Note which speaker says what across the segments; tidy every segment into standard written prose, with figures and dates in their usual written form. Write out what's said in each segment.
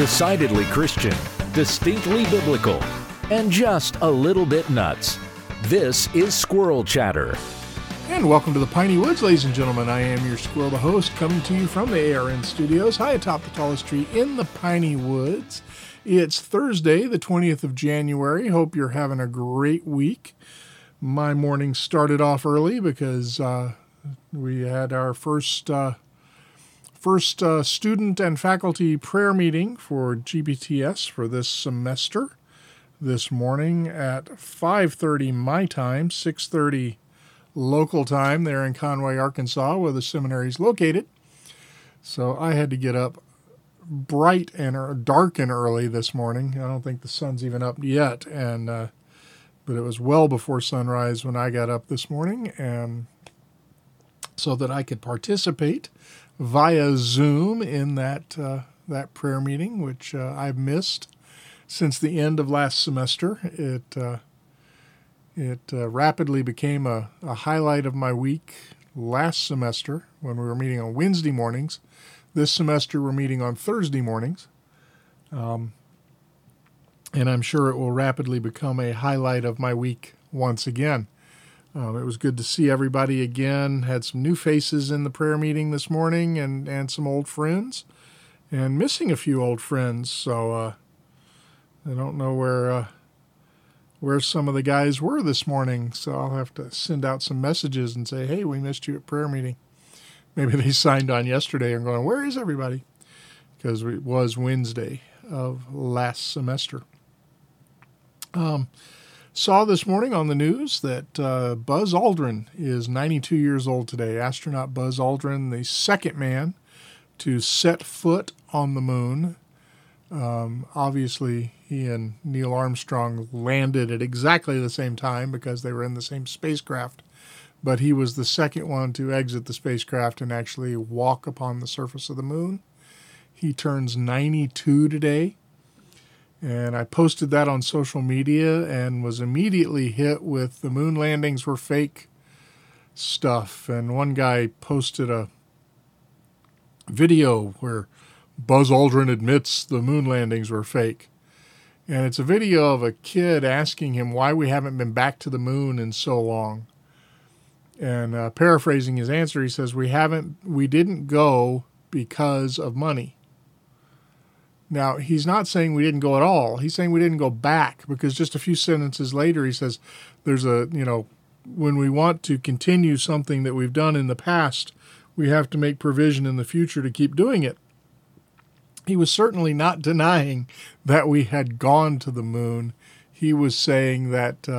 Speaker 1: Decidedly Christian, distinctly biblical, and just a little bit nuts. This is Squirrel Chatter.
Speaker 2: And welcome to the Piney Woods, ladies and gentlemen. I am your squirrel, the host, coming to you from the ARN studios, high atop the tallest tree in the Piney Woods. It's Thursday, the 20th of January. Hope you're having a great week. My morning started off early because we had our first student and faculty prayer meeting for GBTS for this semester this morning at 5:30 my time, 6:30 local time there in Conway, Arkansas, where the seminary is located. So I had to get up bright and dark and early this morning. I don't think the sun's even up yet, but it was well before sunrise when I got up this morning, and so that I could participate via Zoom in that prayer meeting, which I've missed since the end of last semester. It rapidly became a highlight of my week last semester when we were meeting on Wednesday mornings. This semester we're meeting on Thursday mornings. And I'm sure it will rapidly become a highlight of my week once again. It was good to see everybody again. Had some new faces in the prayer meeting this morning and some old friends. And missing a few old friends, so I don't know where some of the guys were this morning. So I'll have to send out some messages and say, hey, we missed you at prayer meeting. Maybe they signed on yesterday and going, where is everybody? Because it was Wednesday of last semester. Saw this morning on the news that Buzz Aldrin is 92 years old today. Astronaut Buzz Aldrin, the second man to set foot on the moon. Obviously, he and Neil Armstrong landed at exactly the same time because they were in the same spacecraft. But he was the second one to exit the spacecraft and actually walk upon the surface of the moon. He turns 92 today. And I posted that on social media and was immediately hit with the moon landings were fake stuff. And one guy posted a video where Buzz Aldrin admits the moon landings were fake. And it's a video of a kid asking him why we haven't been back to the moon in so long. And paraphrasing his answer, he says, we didn't go because of money. Now, he's not saying we didn't go at all. He's saying we didn't go back because just a few sentences later, he says, when we want to continue something that we've done in the past, we have to make provision in the future to keep doing it. He was certainly not denying that we had gone to the moon. He was saying that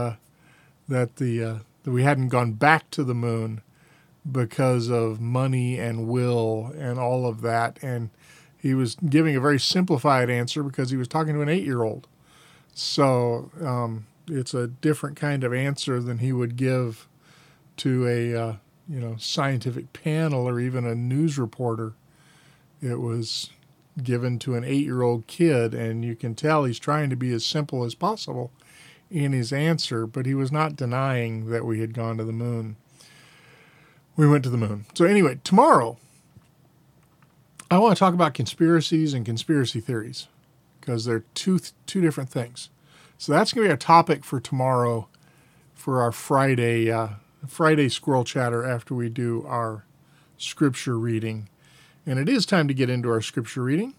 Speaker 2: we hadn't gone back to the moon because of money and will and all of that. And he was giving a very simplified answer because he was talking to an 8-year-old. So it's a different kind of answer than he would give to a scientific panel or even a news reporter. It was given to an 8-year-old kid, and you can tell he's trying to be as simple as possible in his answer, but he was not denying that we had gone to the moon. We went to the moon. So anyway, tomorrow, I want to talk about conspiracies and conspiracy theories because they're two different things. So that's going to be our topic for tomorrow for our Friday Squirrel Chatter after we do our scripture reading. And it is time to get into our scripture reading.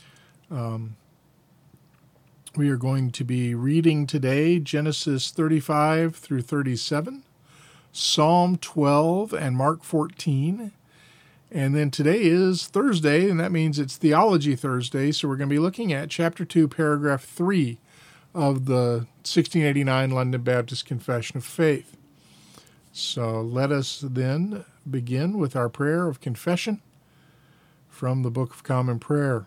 Speaker 2: We are going to be reading today Genesis 35 through 37, Psalm 12, and Mark 14. And then today is Thursday, and that means it's Theology Thursday, so we're going to be looking at Chapter 2, Paragraph 3 of the 1689 London Baptist Confession of Faith. So let us then begin with our prayer of confession from the Book of Common Prayer.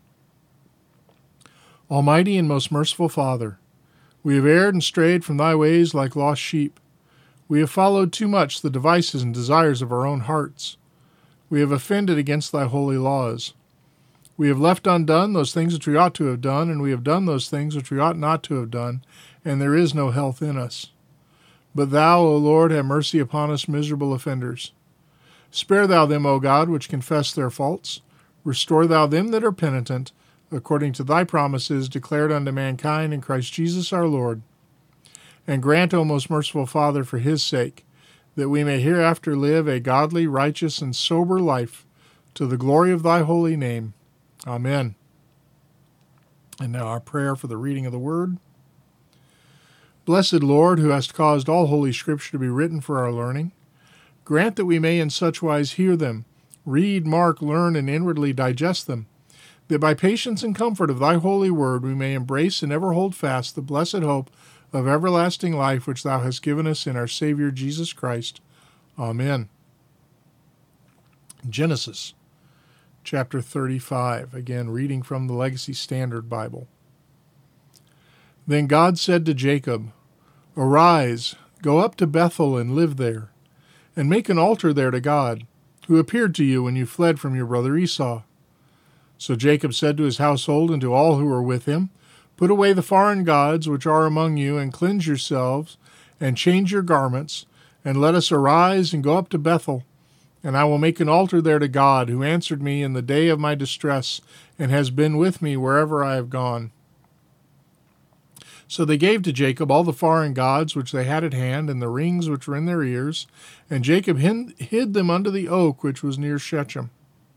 Speaker 2: Almighty and most merciful Father, we have erred and strayed from thy ways like lost sheep. We have followed too much the devices and desires of our own hearts. We have offended against thy holy laws. We have left undone those things which we ought to have done, and we have done those things which we ought not to have done, and there is no health in us. But thou, O Lord, have mercy upon us miserable offenders. Spare thou them, O God, which confess their faults. Restore thou them that are penitent, according to thy promises declared unto mankind in Christ Jesus our Lord. And grant, O most merciful Father, for his sake, that we may hereafter live a godly, righteous, and sober life, to the glory of thy holy name. Amen. And now our prayer for the reading of the word. Blessed Lord, who hast caused all holy Scripture to be written for our learning, grant that we may in such wise hear them, read, mark, learn, and inwardly digest them, that by patience and comfort of thy holy word we may embrace and ever hold fast the blessed hope of everlasting life which thou hast given us in our Savior Jesus Christ. Amen. Genesis chapter 35, again reading from the Legacy Standard Bible. Then God said to Jacob, Arise, go up to Bethel and live there, and make an altar there to God, who appeared to you when you fled from your brother Esau. So Jacob said to his household and to all who were with him, Put away the foreign gods which are among you, and cleanse yourselves, and change your garments, and let us arise and go up to Bethel. And I will make an altar there to God, who answered me in the day of my distress, and has been with me wherever I have gone. So they gave to Jacob all the foreign gods which they had at hand, and the rings which were in their ears, and Jacob hid them under the oak which was near Shechem.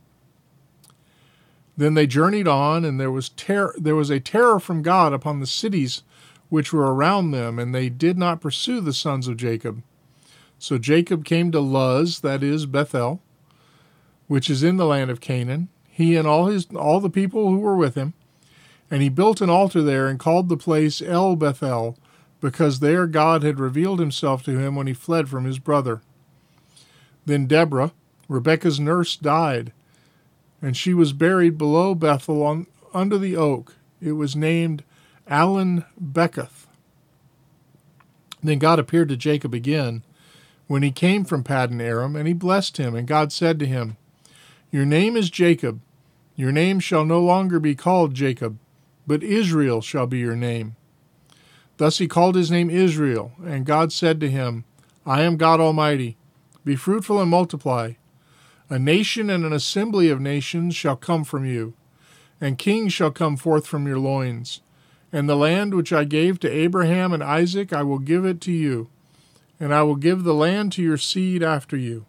Speaker 2: Then they journeyed on, and there was a terror from God upon the cities which were around them, and they did not pursue the sons of Jacob. So Jacob came to Luz, that is, Bethel, which is in the land of Canaan, he and all the people who were with him, and he built an altar there and called the place El Bethel, because there God had revealed himself to him when he fled from his brother. Then Deborah, Rebekah's nurse, died, and she was buried below Bethel under the oak. It was named Allon Bechoth. Then God appeared to Jacob again when he came from Paddan Aram, and he blessed him. And God said to him, Your name is Jacob. Your name shall no longer be called Jacob, but Israel shall be your name. Thus he called his name Israel. And God said to him, I am God Almighty. Be fruitful and multiply. A nation and an assembly of nations shall come from you, and kings shall come forth from your loins. And the land which I gave to Abraham and Isaac, I will give it to you, and I will give the land to your seed after you.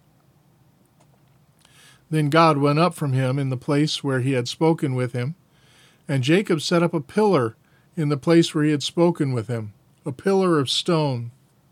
Speaker 2: Then God went up from him in the place where he had spoken with him, and Jacob set up a pillar in the place where he had spoken with him, a pillar of stone.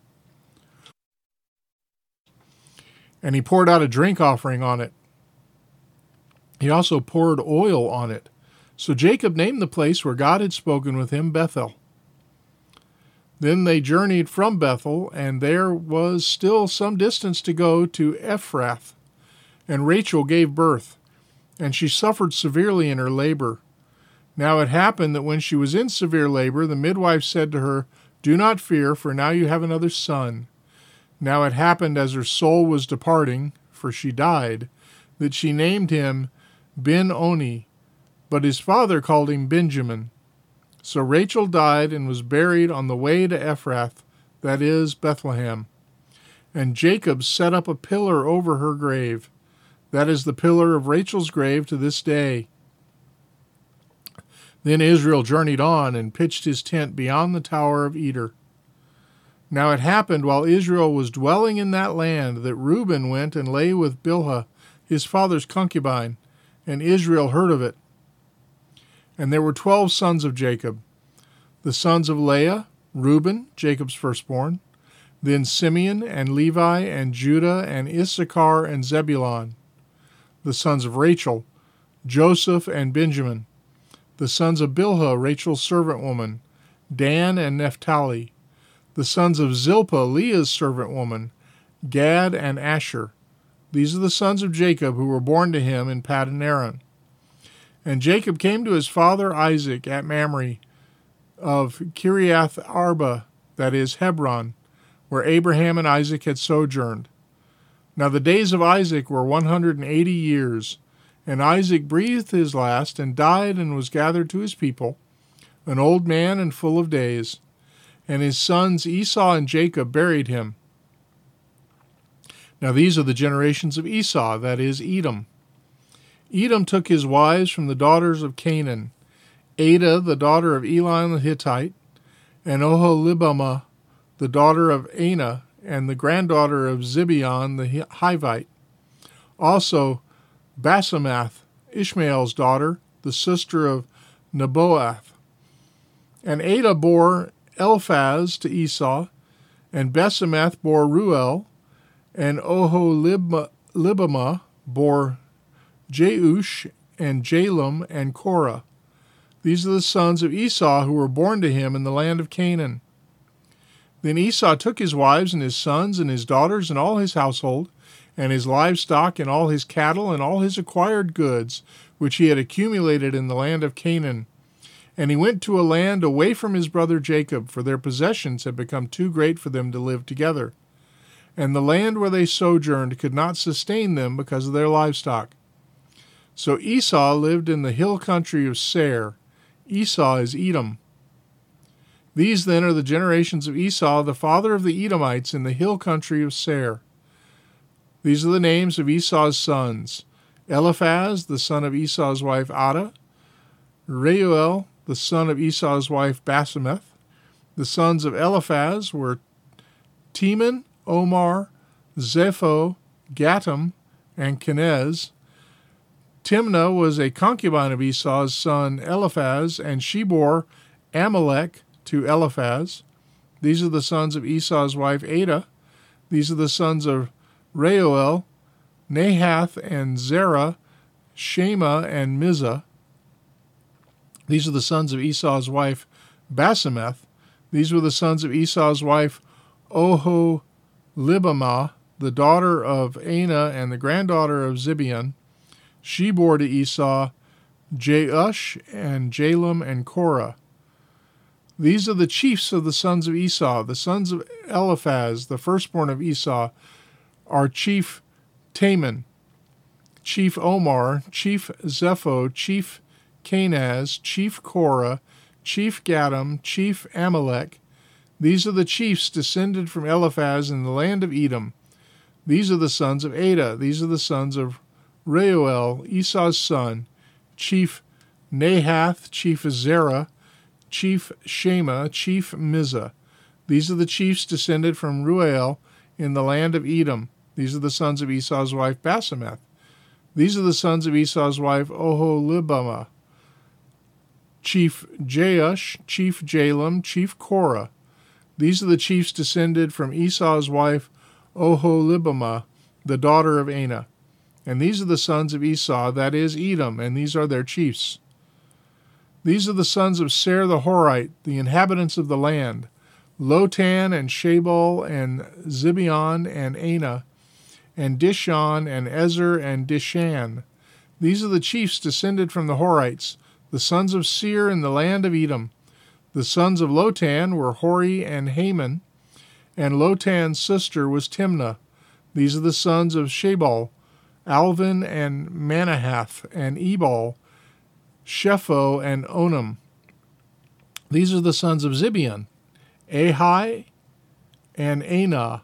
Speaker 2: And he poured out a drink offering on it. He also poured oil on it. So Jacob named the place where God had spoken with him Bethel. Then they journeyed from Bethel, and there was still some distance to go to Ephrath. And Rachel gave birth, and she suffered severely in her labor. Now it happened that when she was in severe labor, the midwife said to her, Do not fear, for now you have another son. Now it happened as her soul was departing, for she died, that she named him Ben-Oni, but his father called him Benjamin. So Rachel died and was buried on the way to Ephrath, that is, Bethlehem. And Jacob set up a pillar over her grave. That is the pillar of Rachel's grave to this day. Then Israel journeyed on and pitched his tent beyond the tower of Eder. Now it happened while Israel was dwelling in that land that Reuben went and lay with Bilhah, his father's concubine, and Israel heard of it. And there were 12 sons of Jacob, the sons of Leah, Reuben, Jacob's firstborn, then Simeon and Levi and Judah and Issachar and Zebulun, the sons of Rachel, Joseph and Benjamin, the sons of Bilhah, Rachel's servant woman, Dan and Naphtali, the sons of Zilpah, Leah's servant woman, Gad and Asher. These are the sons of Jacob who were born to him in Paddan Aram. And Jacob came to his father Isaac at Mamre of Kiriath Arba, that is, Hebron, where Abraham and Isaac had sojourned. Now the days of Isaac were 180 years, and Isaac breathed his last and died and was gathered to his people, an old man and full of days. And his sons Esau and Jacob buried him. Now these are the generations of Esau, that is, Edom. Edom took his wives from the daughters of Canaan, Adah, the daughter of Elon the Hittite, and Oholibamah, the daughter of Anah, and the granddaughter of Zibeon the Hivite. Also Basemath, Ishmael's daughter, the sister of Nebaioth. And Adah bore Eliphaz to Esau, and Basemath bore Ruel, and Oholibamah bore Jeush and Jalem and Korah. These are the sons of Esau who were born to him in the land of Canaan. Then Esau took his wives and his sons and his daughters and all his household, and his livestock and all his cattle and all his acquired goods, which he had accumulated in the land of Canaan. And he went to a land away from his brother Jacob, for their possessions had become too great for them to live together. And the land where they sojourned could not sustain them because of their livestock. So Esau lived in the hill country of Seir. Esau is Edom. These then are the generations of Esau, the father of the Edomites, in the hill country of Seir. These are the names of Esau's sons: Eliphaz, the son of Esau's wife Adah; Reuel, the son of Esau's wife Basemath. The sons of Eliphaz were Teman, Omar, Zepho, Gatam, and Kenez. Timnah was a concubine of Esau's son Eliphaz, and she bore Amalek to Eliphaz. These are the sons of Esau's wife Adah. These are the sons of Reuel, Nahath and Zerah, Shema and Mizah. These are the sons of Esau's wife Basemath. These were the sons of Esau's wife Oholibamah, the daughter of Anah and the granddaughter of Zibeon. She bore to Esau Jeush and Jalem and Korah. These are the chiefs of the sons of Esau. The sons of Eliphaz, the firstborn of Esau, are Chief Taman, Chief Omar, Chief Zepho, Chief Kenaz, Chief Korah, Chief Gatam, Chief Amalek. These are the chiefs descended from Eliphaz in the land of Edom. These are the sons of Adah. These are the sons of Reuel, Esau's son, Chief Nahath, Chief Zerah, Chief Shema, Chief Mizah. These are the chiefs descended from Reuel in the land of Edom. These are the sons of Esau's wife Basemath. These are the sons of Esau's wife Oholibamah, Chief Jeush, Chief Jalem, Chief Korah. These are the chiefs descended from Esau's wife Oholibamah, the daughter of Anah. And these are the sons of Esau, that is Edom, and these are their chiefs. These are the sons of Seir the Horite, the inhabitants of the land: Lotan and Shabal and Zibeon and Anah, and Dishon and Ezer and Dishan. These are the chiefs descended from the Horites, the sons of Seir in the land of Edom. The sons of Lotan were Hori and Haman, and Lotan's sister was Timnah. These are the sons of Shabal, Alvin and Manahath and Ebal, Shepho and Onam. These are the sons of Zibeon, Ahai and Anah.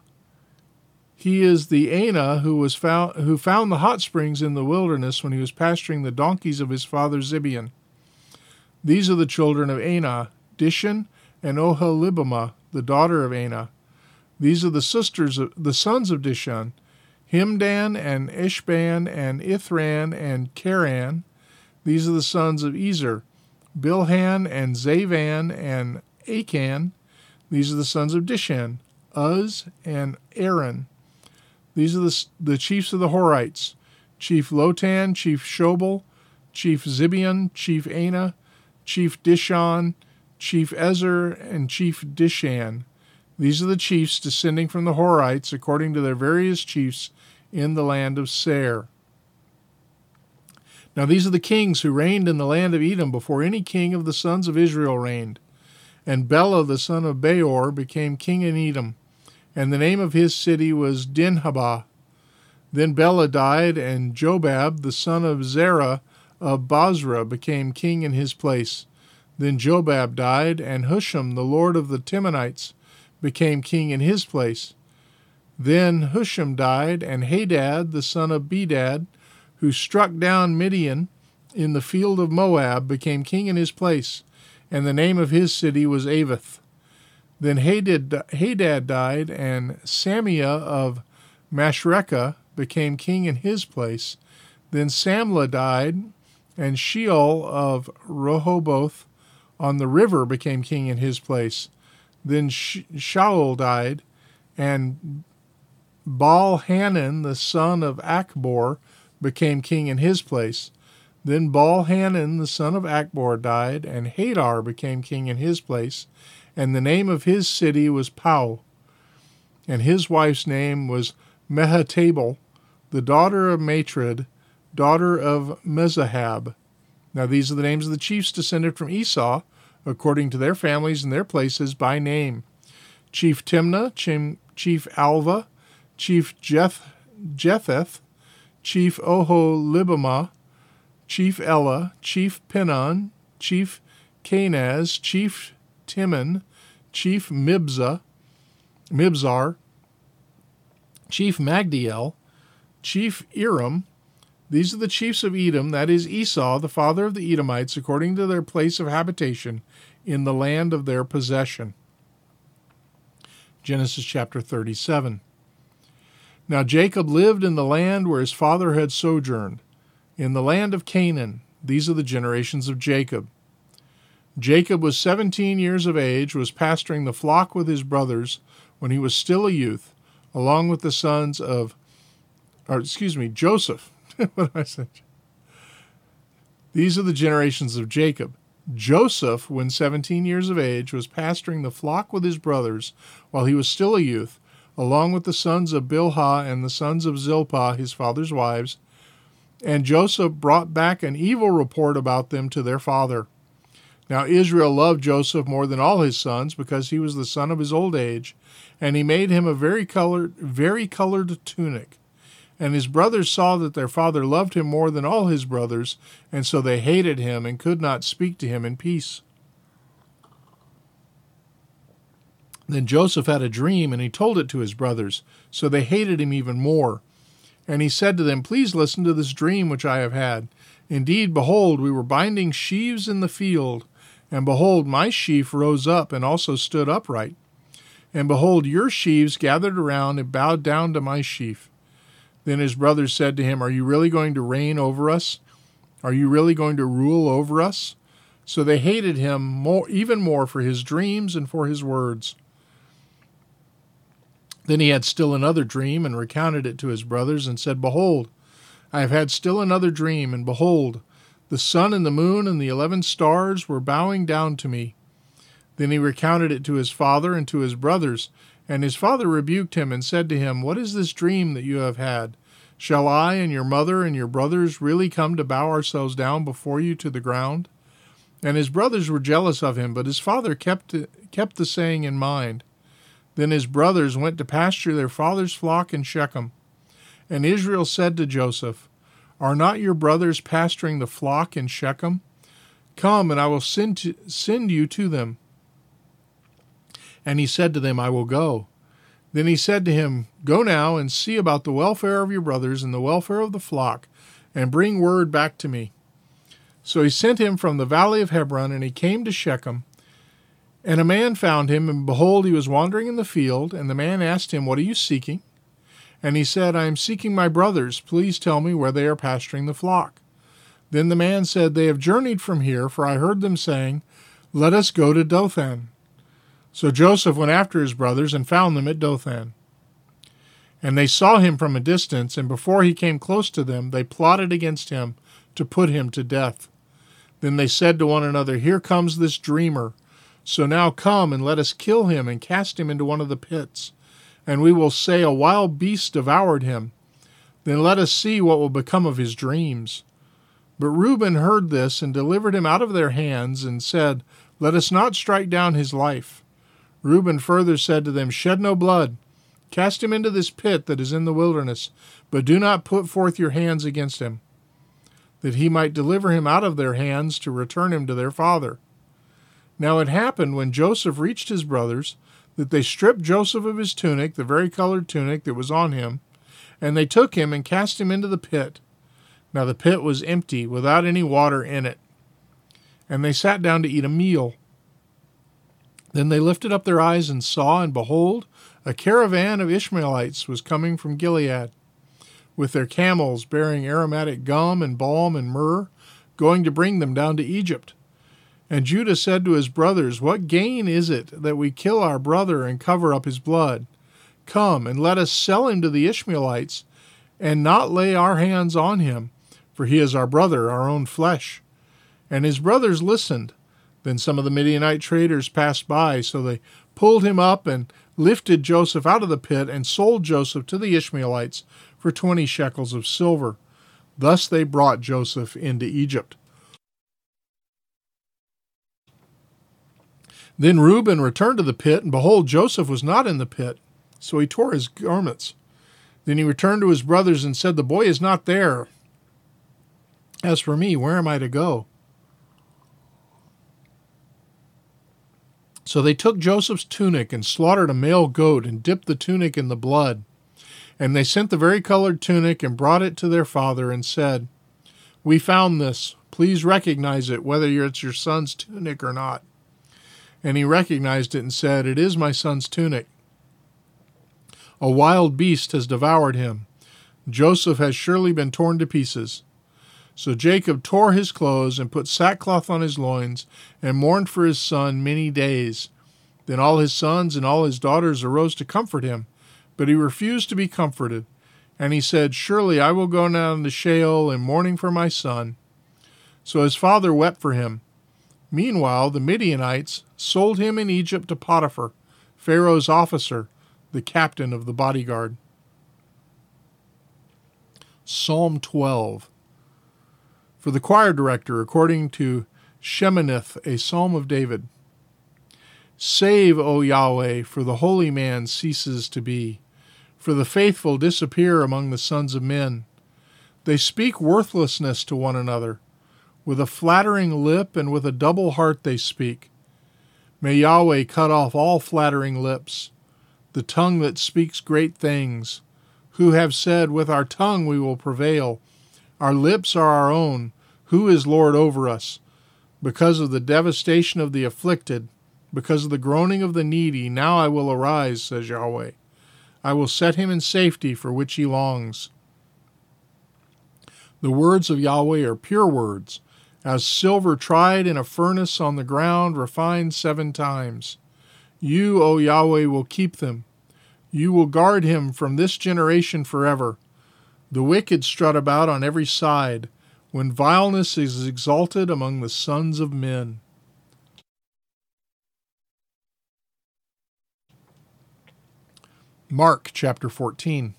Speaker 2: He is the Anah who found the hot springs in the wilderness when he was pasturing the donkeys of his father Zibeon. These are the children of Anah, Dishon and Oholibamah, the daughter of Anah. These are the sons of Dishon, Himdan and Ishban and Ithran and Karan. These are the sons of Ezer, Bilhan and Zavan and Achan. These are the sons of Dishan, Uz and Aaron. These are the chiefs of the Horites: Chief Lotan, Chief Shobal, Chief Zibeon, Chief Anah, Chief Dishon, Chief Ezer, and Chief Dishan. These are the chiefs descending from the Horites according to their various chiefs in the land of Seir. Now these are the kings who reigned in the land of Edom before any king of the sons of Israel reigned. And Bela the son of Beor became king in Edom, and the name of his city was Dinhabah. Then Bela died, and Jobab the son of Zerah of Basra became king in his place. Then Jobab died, and Husham the lord of the Temanites became king in his place. Then Husham died, and Hadad the son of Bedad, who struck down Midian in the field of Moab, became king in his place, and the name of his city was Avith. Then Hadad died, and Samiah of Masrekah became king in his place. Then Samlah died, and Sheol of Rehoboth on the river became king in his place. Then Shaul died, and Baal-Hanan, the son of Achbor, became king in his place. Then Baal-Hanan, the son of Achbor, died, and Hadar became king in his place, and the name of his city was Pau, and his wife's name was Mehetabel, the daughter of Matred, daughter of Mezahab. Now these are the names of the chiefs descended from Esau, according to their families and their places by name: Chief Timnah, Chief Alva, Chief Jetheth, Chief Oholibamah, Chief Ella, Chief Pinon, Chief Kenaz, Chief Timon, Chief Mibzar, Chief Magdiel, Chief Iram. These are the chiefs of Edom, that is Esau, the father of the Edomites, according to their place of habitation in the land of their possession. Genesis chapter 37. Now Jacob lived in the land where his father had sojourned, in the land of Canaan. These are the generations of Jacob. Jacob was 17 years of age, was pasturing the flock with his brothers when he was still a youth, along with the sons of, Joseph. What did I say? These are the generations of Jacob. Joseph, when 17 years of age, was pasturing the flock with his brothers while he was still a youth, along with the sons of Bilhah and the sons of Zilpah, his father's wives. And Joseph brought back an evil report about them to their father. Now Israel loved Joseph more than all his sons, because he was the son of his old age, and he made him a vari-colored tunic. And his brothers saw that their father loved him more than all his brothers, and so they hated him and could not speak to him in peace. Then Joseph had a dream, and he told it to his brothers, so they hated him even more. And he said to them, "Please listen to this dream which I have had. Indeed, behold, we were binding sheaves in the field, and behold, my sheaf rose up and also stood upright. And behold, your sheaves gathered around and bowed down to my sheaf." Then his brothers said to him, "Are you really going to reign over us? Are you really going to rule over us?" So they hated him even more for his dreams and for his words. Then he had still another dream, and recounted it to his brothers, and said, "Behold, I have had still another dream, and behold, the sun and the moon and the 11 stars were bowing down to me." Then he recounted it to his father and to his brothers, and his father rebuked him and said to him, "What is this dream that you have had? Shall I and your mother and your brothers really come to bow ourselves down before you to the ground?" And his brothers were jealous of him, but his father kept the saying in mind. Then his brothers went to pasture their father's flock in Shechem. And Israel said to Joseph, "Are not your brothers pasturing the flock in Shechem? Come, and I will send you to them." And he said to them, "I will go." Then he said to him, "Go now and see about the welfare of your brothers and the welfare of the flock, and bring word back to me." So he sent him from the valley of Hebron, and he came to Shechem. And a man found him, and behold, he was wandering in the field. And the man asked him, "What are you seeking?" And he said, "I am seeking my brothers. Please tell me where they are pasturing the flock." Then the man said, "They have journeyed from here, for I heard them saying, 'Let us go to Dothan.'" So Joseph went after his brothers and found them at Dothan. And they saw him from a distance, and before he came close to them, they plotted against him to put him to death. Then they said to one another, "Here comes this dreamer. So now come and let us kill him and cast him into one of the pits. And we will say, 'A wild beast devoured him.' Then let us see what will become of his dreams." But Reuben heard this and delivered him out of their hands and said, "Let us not strike down his life." Reuben further said to them, "Shed no blood. Cast him into this pit that is in the wilderness, but do not put forth your hands against him, that he might deliver him out of their hands to return him to their father." Now it happened, when Joseph reached his brothers, that they stripped Joseph of his tunic, the vari-colored tunic that was on him, and they took him and cast him into the pit. Now the pit was empty, without any water in it. And they sat down to eat a meal. Then they lifted up their eyes and saw, and behold, a caravan of Ishmaelites was coming from Gilead, with their camels bearing aromatic gum and balm and myrrh, going to bring them down to Egypt. And Judah said to his brothers, What gain is it that we kill our brother and cover up his blood? Come, and let us sell him to the Ishmaelites, and not lay our hands on him, for he is our brother, our own flesh. And his brothers listened. Then some of the Midianite traders passed by, so they pulled him up and lifted Joseph out of the pit and sold Joseph to the Ishmaelites for 20 shekels of silver. Thus they brought Joseph into Egypt. Then Reuben returned to the pit, and behold, Joseph was not in the pit. So he tore his garments. Then he returned to his brothers and said, The boy is not there. As for me, where am I to go? So they took Joseph's tunic and slaughtered a male goat and dipped the tunic in the blood. And they sent the varicolored tunic and brought it to their father and said, We found this. Please recognize it, whether it's your son's tunic or not. And he recognized it and said, It is my son's tunic. A wild beast has devoured him. Joseph has surely been torn to pieces. So Jacob tore his clothes and put sackcloth on his loins and mourned for his son many days. Then all his sons and all his daughters arose to comfort him, but he refused to be comforted. And he said, Surely I will go down to Sheol in mourning for my son. So his father wept for him. Meanwhile, the Midianites sold him in Egypt to Potiphar, Pharaoh's officer, the captain of the bodyguard. Psalm 12. For the choir director, according to Sheminith, a psalm of David. Save, O Yahweh, for the holy man ceases to be, for the faithful disappear among the sons of men. They speak worthlessness to one another. With a flattering lip and with a double heart they speak. May Yahweh cut off all flattering lips, the tongue that speaks great things, who have said, With our tongue we will prevail. Our lips are our own. Who is Lord over us? Because of the devastation of the afflicted, because of the groaning of the needy, now I will arise, says Yahweh. I will set him in safety for which he longs. The words of Yahweh are pure words, as silver tried in a furnace on the ground, refined 7 times. You, O Yahweh, will keep them. You will guard him from this generation forever. The wicked strut about on every side, when vileness is exalted among the sons of men. Mark chapter 14.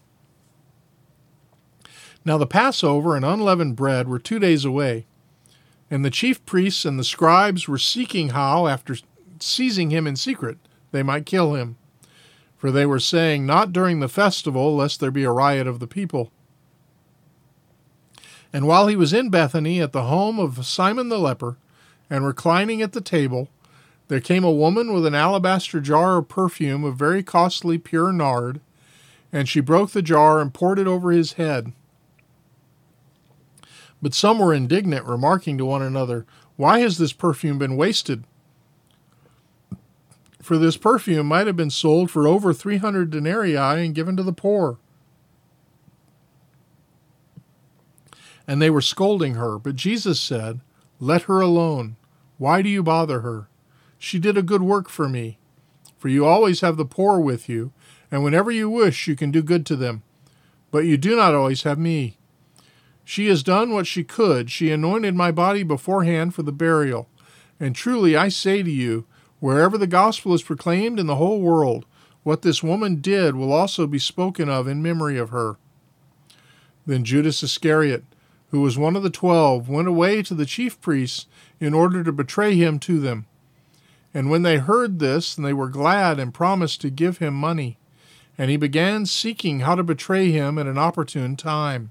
Speaker 2: Now the Passover and unleavened bread were 2 days away, and the chief priests and the scribes were seeking how, after seizing him in secret, they might kill him. For they were saying, Not during the festival, lest there be a riot of the people. And while he was in Bethany at the home of Simon the leper, and reclining at the table, there came a woman with an alabaster jar of perfume of very costly pure nard, and she broke the jar and poured it over his head. But some were indignant, remarking to one another, Why has this perfume been wasted? For this perfume might have been sold for over 300 denarii and given to the poor. And they were scolding her, but Jesus said, Let her alone. Why do you bother her? She did a good work for me. For you always have the poor with you, and whenever you wish you can do good to them. But you do not always have me. She has done what she could. She anointed my body beforehand for the burial. And truly I say to you, wherever the gospel is proclaimed in the whole world, what this woman did will also be spoken of in memory of her. Then Judas Iscariot, who was one of the 12, went away to the chief priests in order to betray him to them. And when they heard this, they were glad and promised to give him money. And he began seeking how to betray him at an opportune time.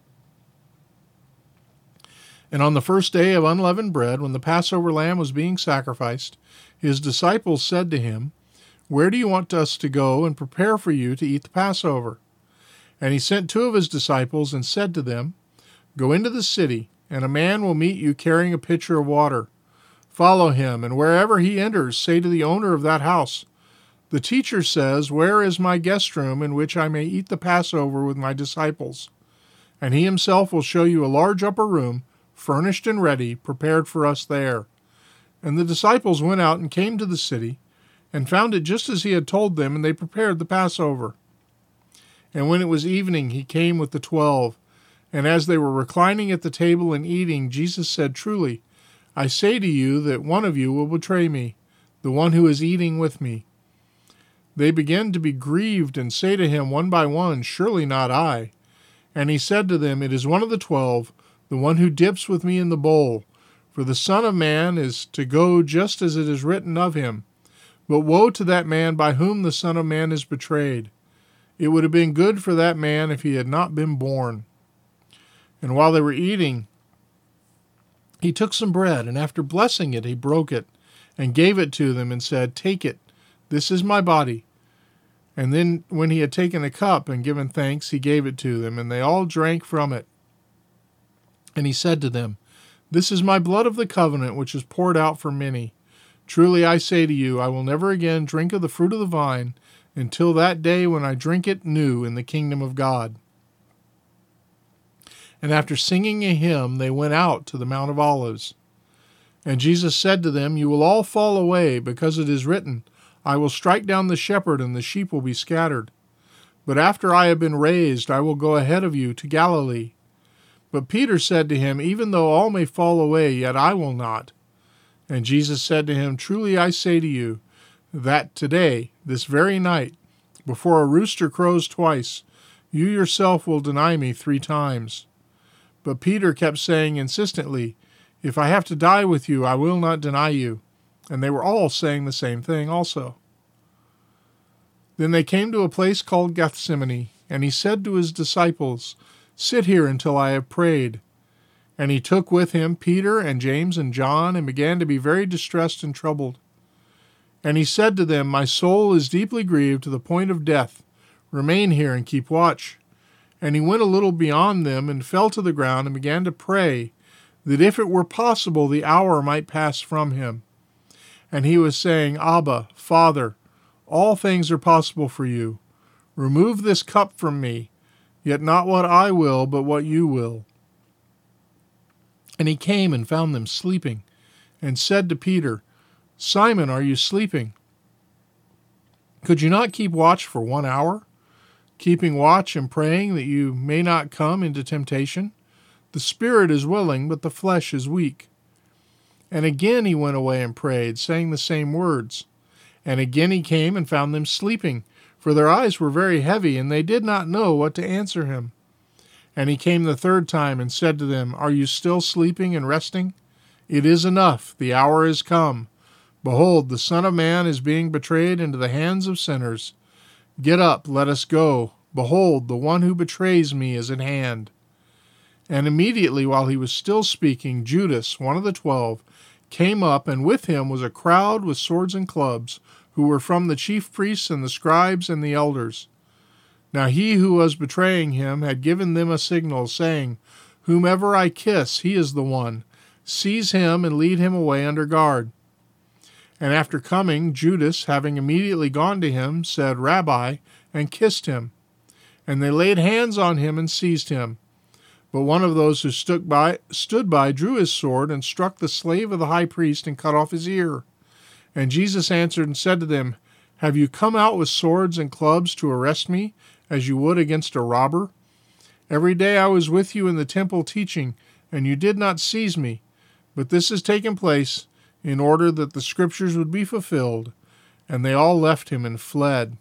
Speaker 2: And on the first day of unleavened bread, when the Passover lamb was being sacrificed, his disciples said to him, Where do you want us to go and prepare for you to eat the Passover? And he sent 2 of his disciples and said to them, Go into the city, and a man will meet you carrying a pitcher of water. Follow him, and wherever he enters, say to the owner of that house, 'The teacher says, where is my guest room in which I may eat the Passover with my disciples?' And he himself will show you a large upper room, furnished and ready, prepared for us there." And the disciples went out and came to the city, and found it just as he had told them, and they prepared the Passover. And when it was evening, he came with the 12. And as they were reclining at the table and eating, Jesus said, "Truly, I say to you that one of you will betray me, the one who is eating with me." They began to be grieved and say to him one by one, "Surely not I." And he said to them, "It is one of the 12, the one who dips with me in the bowl. For the Son of Man is to go just as it is written of him. But woe to that man by whom the Son of Man is betrayed. It would have been good for that man if he had not been born." And while they were eating, he took some bread, and after blessing it, he broke it, and gave it to them, and said, "Take it, this is my body." And then when he had taken a cup and given thanks, he gave it to them, and they all drank from it. And he said to them, "This is my blood of the covenant, which is poured out for many. Truly I say to you, I will never again drink of the fruit of the vine until that day when I drink it new in the kingdom of God." And after singing a hymn, they went out to the Mount of Olives. And Jesus said to them, "You will all fall away, because it is written, I will strike down the shepherd, and the sheep will be scattered. But after I have been raised, I will go ahead of you to Galilee." But Peter said to him, "Even though all may fall away, yet I will not." And Jesus said to him, "Truly I say to you, that today, this very night, before a rooster crows twice, you yourself will deny me 3 times. But Peter kept saying insistently, "If I have to die with you, I will not deny you." And they were all saying the same thing also. Then they came to a place called Gethsemane, and he said to his disciples, "Sit here until I have prayed." And he took with him Peter and James and John, and began to be very distressed and troubled. And he said to them, "My soul is deeply grieved to the point of death. Remain here and keep watch." And he went a little beyond them, and fell to the ground, and began to pray, that if it were possible, the hour might pass from him. And he was saying, "Abba, Father, all things are possible for you. Remove this cup from me, yet not what I will, but what you will." And he came and found them sleeping, and said to Peter, "Simon, are you sleeping? Could you not keep watch for 1 hour? Keeping watch and praying that you may not come into temptation? The spirit is willing, but the flesh is weak." And again he went away and prayed, saying the same words. And again he came and found them sleeping, for their eyes were very heavy, and they did not know what to answer him. And he came the 3rd time and said to them, "Are you still sleeping and resting? It is enough, the hour is come. Behold, the Son of Man is being betrayed into the hands of sinners. Get up, let us go. Behold, the one who betrays me is at hand." And immediately while he was still speaking, Judas, one of the 12, came up, and with him was a crowd with swords and clubs, who were from the chief priests and the scribes and the elders. Now he who was betraying him had given them a signal, saying, "Whomever I kiss, he is the one. Seize him and lead him away under guard." And after coming, Judas, having immediately gone to him, said, "Rabbi," and kissed him. And they laid hands on him and seized him. But one of those who stood by drew his sword and struck the slave of the high priest and cut off his ear. And Jesus answered and said to them, "Have you come out with swords and clubs to arrest me, as you would against a robber? Every day I was with you in the temple teaching, and you did not seize me. But this has taken place in order that the scriptures would be fulfilled." And they all left him and fled.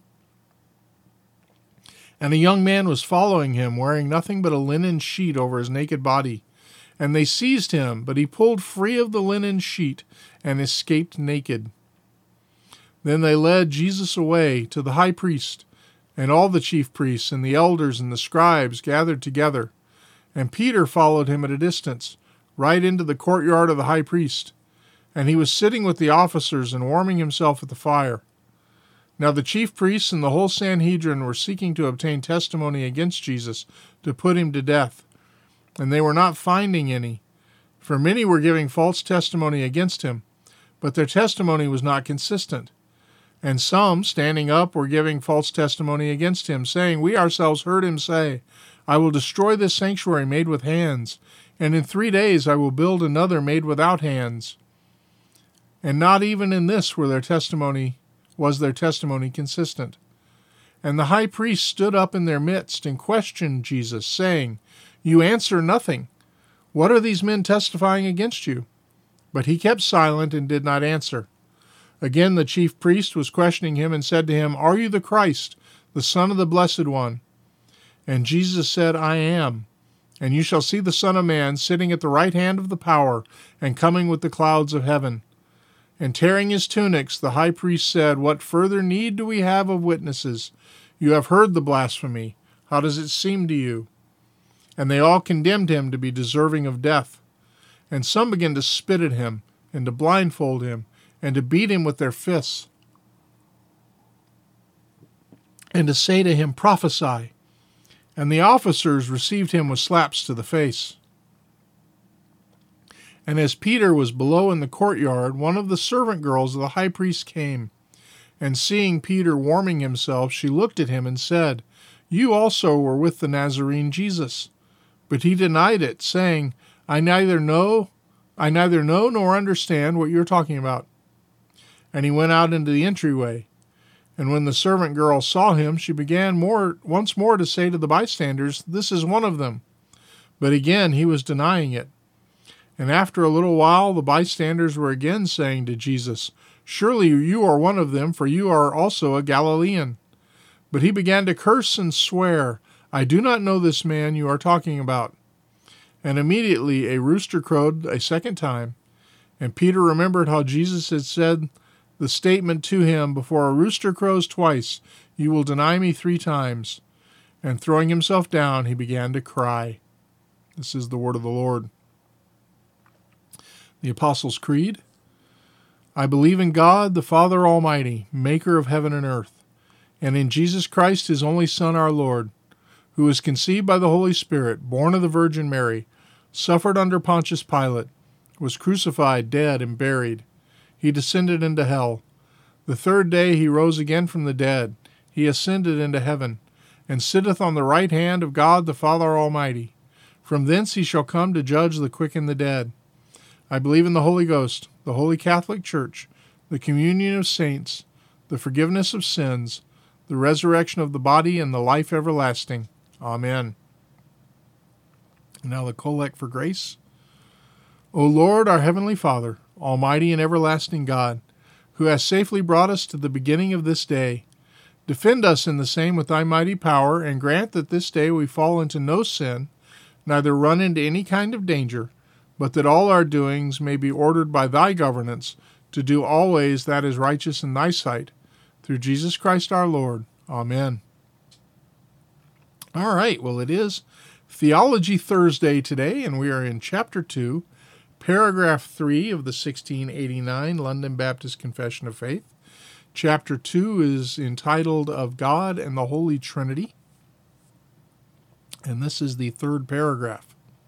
Speaker 2: And a young man was following him, wearing nothing but a linen sheet over his naked body. And they seized him, but he pulled free of the linen sheet and escaped naked. Then they led Jesus away to the high priest, and all the chief priests and the elders and the scribes gathered together. And Peter followed him at a distance, right into the courtyard of the high priest. And he was sitting with the officers and warming himself at the fire. Now the chief priests and the whole Sanhedrin were seeking to obtain testimony against Jesus to put him to death. and they were not finding any, for many were giving false testimony against him, but their testimony was not consistent. And some, standing up, were giving false testimony against him, saying, We ourselves heard him say, I will destroy this sanctuary made with hands, and in 3 days I will build another made without hands. And not even in this was their testimony consistent. And the high priest stood up in their midst and questioned Jesus, saying, You answer nothing. What are these men testifying against you? But he kept silent and did not answer. Again the chief priest was questioning him and said to him, Are you the Christ, the Son of the Blessed One? And Jesus said, I am. And you shall see the Son of Man sitting at the right hand of the power and coming with the clouds of heaven. And tearing his tunics, the high priest said, What further need do we have of witnesses? You have heard the blasphemy. How does it seem to you? And they all condemned him to be deserving of death. And some began to spit at him, and to blindfold him, and to beat him with their fists, and to say to him, Prophesy. And the officers received him with slaps to the face. And as Peter was below in the courtyard, one of the servant girls of the high priest came, and seeing Peter warming himself, she looked at him and said, You also were with the Nazarene Jesus. But he denied it, saying, I neither know nor understand what you are talking about. And he went out into the entryway. And when the servant girl saw him, she began once more to say to the bystanders, This is one of them. But again he was denying it. And after a little while the bystanders were again saying to Jesus, Surely you are one of them, for you are also a Galilean. But he began to curse and swear, I do not know this man you are talking about. And immediately a rooster crowed a second time. And Peter remembered how Jesus had said the statement to him, Before a rooster crows twice, you will deny me 3 times. And throwing himself down, he began to cry. This is the word of the Lord. The Apostles' Creed. I believe in God, the Father Almighty, maker of heaven and earth, and in Jesus Christ, his only Son, our Lord, who was conceived by the Holy Spirit, born of the Virgin Mary, suffered under Pontius Pilate, was crucified, dead, and buried. He descended into hell. The 3rd day he rose again from the dead. He ascended into heaven, and sitteth on the right hand of God the Father Almighty. From thence he shall come to judge the quick and the dead. I believe in the Holy Ghost, the Holy Catholic Church, the communion of saints, the forgiveness of sins, the resurrection of the body, and the life everlasting. Amen. Now the Collect for Grace. O Lord, our Heavenly Father, Almighty and everlasting God, who hast safely brought us to the beginning of this day, defend us in the same with thy mighty power, and grant that this day we fall into no sin, neither run into any kind of danger, but that all our doings may be ordered by thy governance, to do always that is righteous in thy sight. Through Jesus Christ our Lord. Amen. All right, well, it is Theology Thursday today, and we are in Chapter 2, Paragraph 3 of the 1689 London Baptist Confession of Faith. Chapter 2 is entitled Of God and the Holy Trinity, and this is the 3rd paragraph.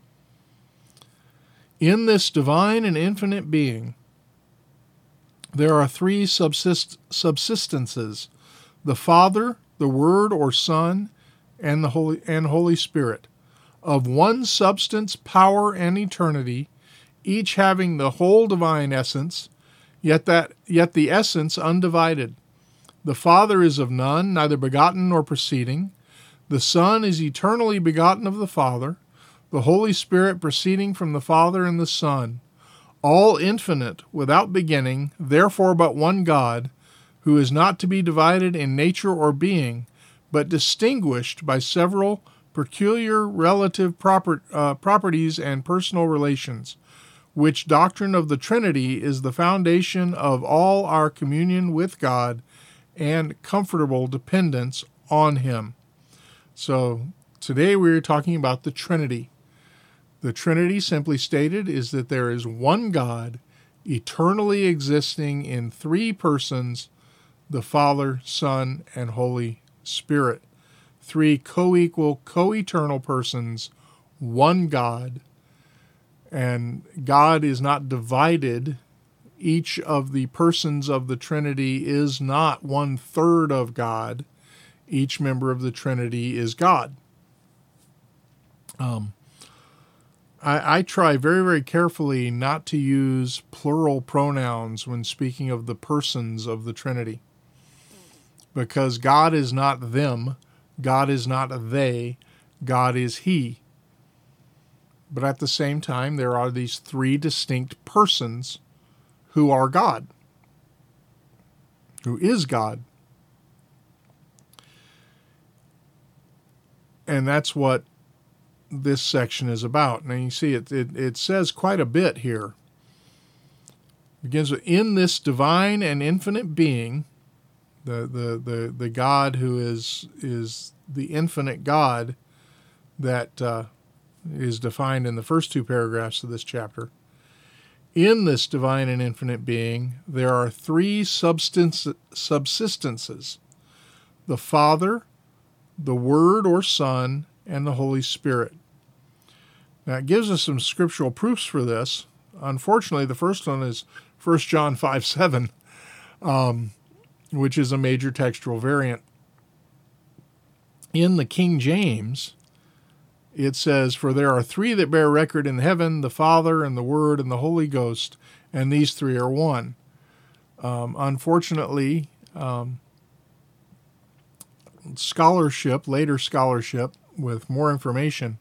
Speaker 2: In this divine and infinite being, there are 3 subsistences, the Father, the Word or Son, and the Holy Spirit, of one substance, power, and eternity, each having the whole divine essence, yet the essence undivided. The Father is of none, neither begotten nor proceeding. The Son is eternally begotten of the Father, the Holy Spirit proceeding from the Father and the Son, all infinite, without beginning, therefore but one God, who is not to be divided in nature or being, but distinguished by several peculiar relative properties and personal relations, which doctrine of the Trinity is the foundation of all our communion with God and comfortable dependence on Him. So today we're talking about the Trinity. The Trinity, simply stated, is that there is one God, eternally existing in 3 persons, the Father, Son, and Holy Spirit. 3 co-equal, co-eternal persons, one God, and God is not divided. Each of the persons of the Trinity is not 1/3 of God. Each member of the Trinity is God. I try very, very carefully not to use plural pronouns when speaking of the persons of the Trinity, because God is not them, God is not they, God is He. But at the same time, there are these three distinct persons who are God, who is God. And that's what this section is about. Now you see it says quite a bit here. It begins with, in this divine and infinite being, the God who is the infinite God that is defined in the first two paragraphs of this chapter. In this divine and infinite being, there are three subsistences: the Father, the Word or Son, and the Holy Spirit. Now, it gives us some scriptural proofs for this. Unfortunately, the first one is 1 John 5:7, which is a major textual variant. In the King James, it says, "For there are three that bear record in heaven, the Father and the Word and the Holy Ghost, and these three are one." Unfortunately, later scholarship with more information,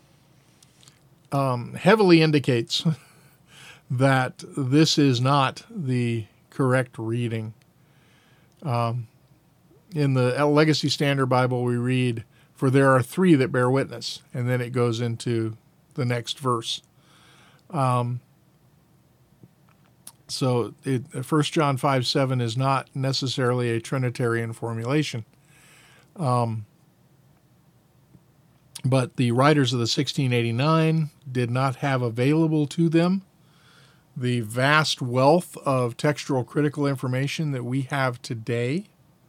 Speaker 2: heavily indicates that this is not the correct reading. In the Legacy Standard Bible, we read, "For there are three that bear witness," and then it goes into the next verse. So 1 John 5:7 is not necessarily a Trinitarian formulation. But the writers of the 1689 did not have available to them the vast wealth of textual critical information that we have today.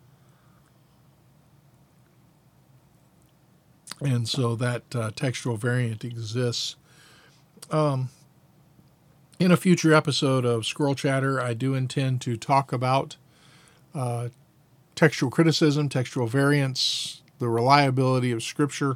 Speaker 2: And so that textual variant exists. In a future episode of Squirrel Chatter, I do intend to talk about textual criticism, textual variants, the reliability of Scripture.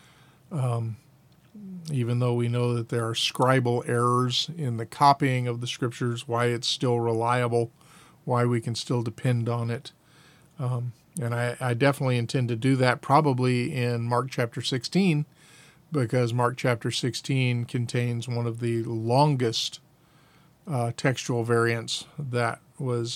Speaker 2: Even though we know that there are scribal errors in the copying of the Scriptures, why it's still reliable, why we can still depend on it. And I definitely intend to do that probably in Mark chapter 16, because Mark chapter 16 contains one of the longest textual variants that was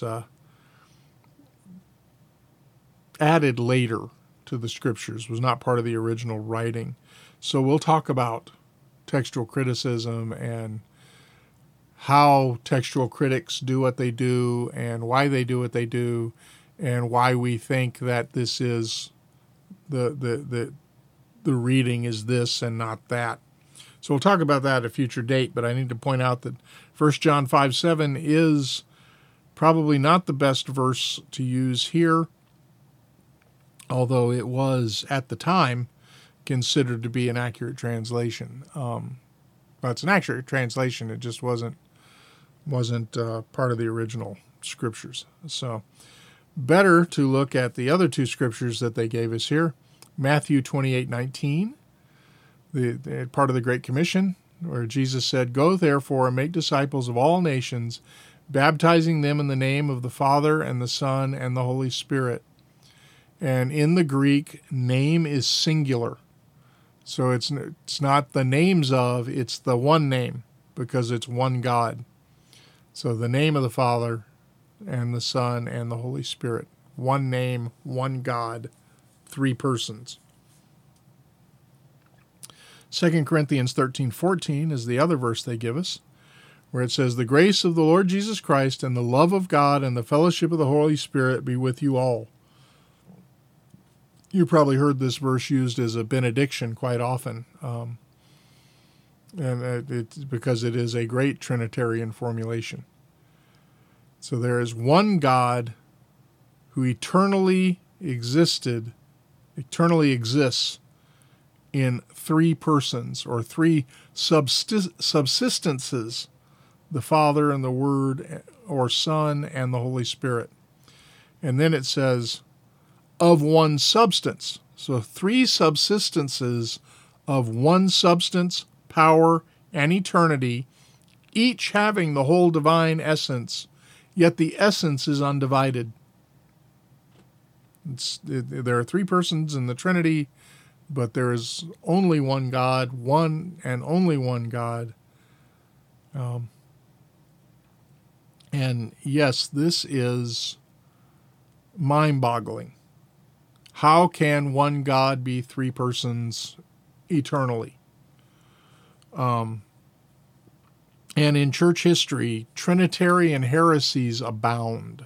Speaker 2: added later to the Scriptures, was not part of the original writing. So we'll talk about textual criticism and how textual critics do what they do and why they do what they do and why we think that this is the reading is this and not that. So we'll talk about that at a future date, but I need to point out that 1 John 5:7 is probably not the best verse to use here, although it was at the time considered to be an accurate translation. Well, it's an accurate translation. It just wasn't part of the original Scriptures. So better to look at the other two Scriptures that they gave us here. Matthew 28:19, the part of the Great Commission, where Jesus said, "Go therefore and make disciples of all nations, baptizing them in the name of the Father and the Son and the Holy Spirit." And in the Greek, name is singular. So it's not the names of, it's the one name, because it's one God. So the name of the Father and the Son and the Holy Spirit. One name, one God, three persons. 2 Corinthians 13:14 is the other verse they give us, where it says, "The grace of the Lord Jesus Christ and the love of God and the fellowship of the Holy Spirit be with you all." You probably heard this verse used as a benediction quite often, and it's because it is a great Trinitarian formulation. So there is one God who eternally exists in three persons or three subsistences, the Father and the Word or Son and the Holy Spirit. And then it says, of one substance. So three subsistences of one substance, power, and eternity, each having the whole divine essence, yet the essence is undivided. There are three persons in the Trinity, but there is only one God, one and only one God. And yes, this is mind-boggling. How can one God be three persons eternally? And in church history, Trinitarian heresies abound.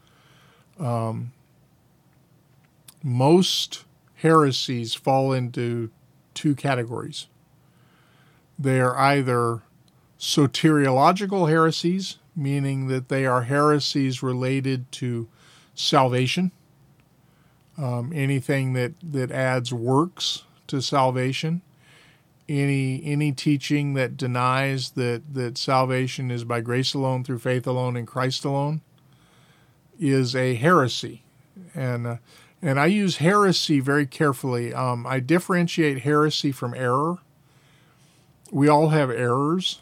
Speaker 2: Most heresies fall into two categories. They are either soteriological heresies, meaning that they are heresies related to salvation, anything that adds works to salvation, any teaching that denies that salvation is by grace alone, through faith alone, in Christ alone, is a heresy. And I use heresy very carefully. I differentiate heresy from error. We all have errors.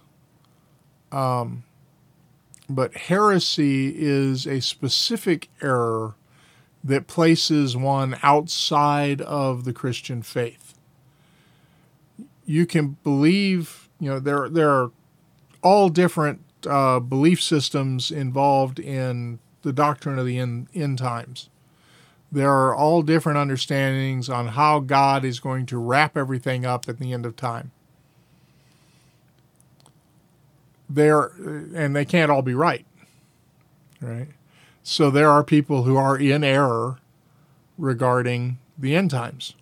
Speaker 2: But heresy is a specific error that places one outside of the Christian faith. You can believe, there are all different belief systems involved in the doctrine of the end times. There are all different understandings on how God is going to wrap everything up at the end of time. And they can't all be right. So there are people who are in error regarding the end times,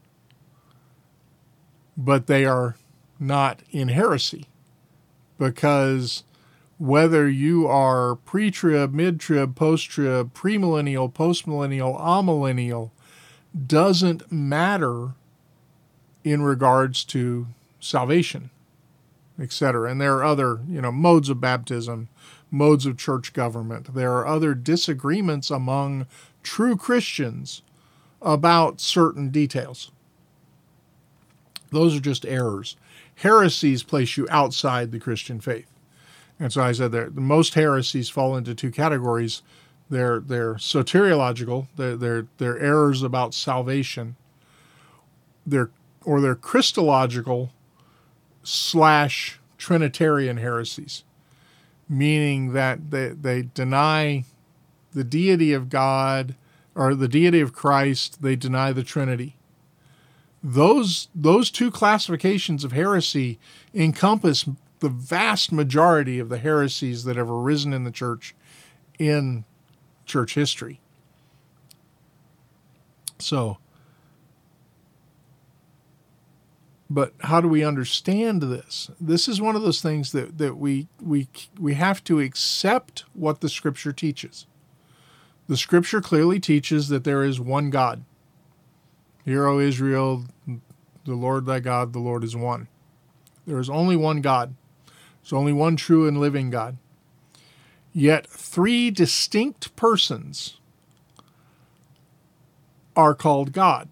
Speaker 2: but they are not in heresy, because whether you are pre-trib, mid-trib, post-trib, premillennial, postmillennial, amillennial, doesn't matter in regards to salvation, etc. And there are other, modes of baptism, modes of church government. There are other disagreements among true Christians about certain details. Those are just errors. Heresies place you outside the Christian faith. And so I said most heresies fall into two categories. They're soteriological. They're errors about salvation. They're Christological / Trinitarian heresies, meaning that they deny the deity of God or the deity of Christ. They deny the Trinity. Those two classifications of heresy encompass the vast majority of the heresies that have arisen in the church in church history. So, but how do we understand this? This is one of those things that we have to accept what the Scripture teaches. The Scripture clearly teaches that there is one God. Hear, O Israel, the Lord thy God, the Lord is one. There is only one God. There's only one true and living God. Yet three distinct persons are called God.